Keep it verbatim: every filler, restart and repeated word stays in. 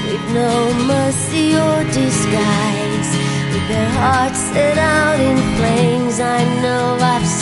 with no mercy or disguise. With their hearts set out in flames, I know I've